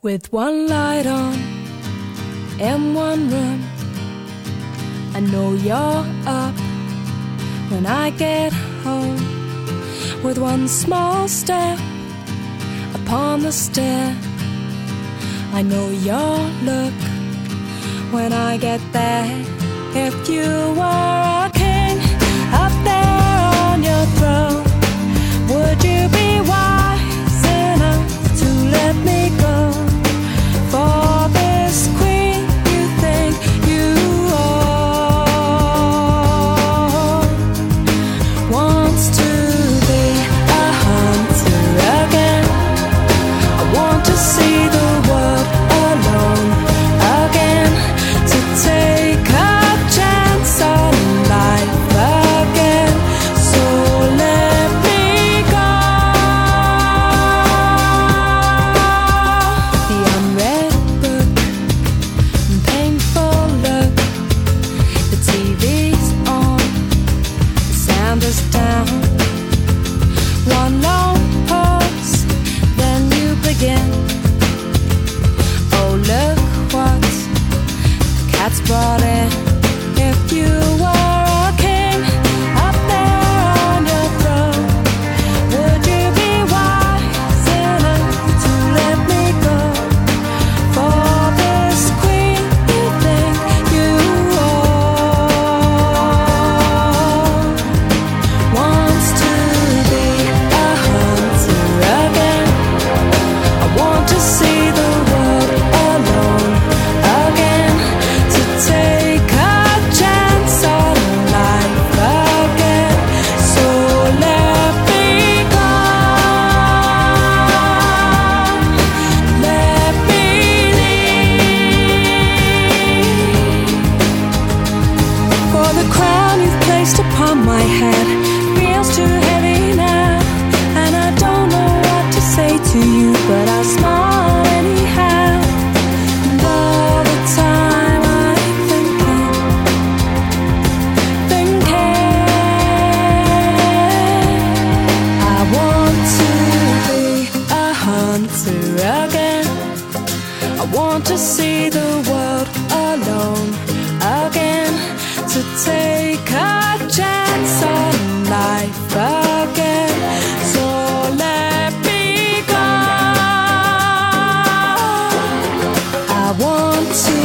With one light on in one room, I know you're up when I get home. With one small step upon the stair, I know your look when I get there. If you were a king up there on your throne, would you be wise enough to let me go for this queen you think you own? Wants to be a hunter again. I want to see the world alone again, to take a chance on life again. So let me go. The unread book, painful look. The TV's on, the sound is down. One long pause, then you begin. Oh, look what the cat's brought in. If you were a king up there on your throne, would you be wise enough to let me go for this queen you think you own? Wants to be a hunter again. I want to see the world alone again, to take a chance on life again. So let me go. Let me leave. For the crown you've placed upon my head feels too heavy now, and I don't know what to say to you, but I'll smile anyhow. And all the time I'm thinking, I want to be a hunter again. I want to see the world alone again, to take a chance on life again. So let me go. I want to